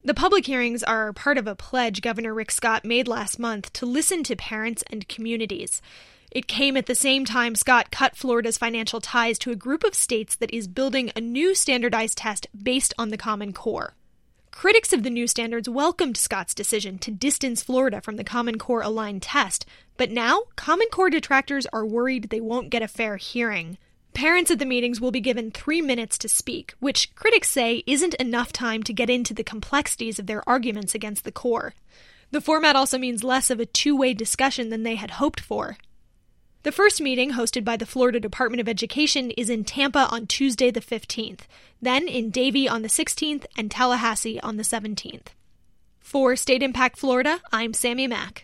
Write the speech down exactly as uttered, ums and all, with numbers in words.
The public hearings are part of a pledge Governor Rick Scott made last month to listen to parents and communities. It came at the same time Scott cut Florida's financial ties to a group of states that is building a new standardized test based on the Common Core. Critics of the new standards welcomed Scott's decision to distance Florida from the Common Core aligned test, but now Common Core detractors are worried they won't get a fair hearing. Parents at the meetings will be given three minutes to speak, which critics say isn't enough time to get into the complexities of their arguments against the core. The format also means less of a two-way discussion than they had hoped for. The first meeting, hosted by the Florida Department of Education, is in Tampa on Tuesday the fifteenth, then in Davie on the sixteenth and Tallahassee on the seventeenth. For State Impact Florida, I'm Sammy Mack.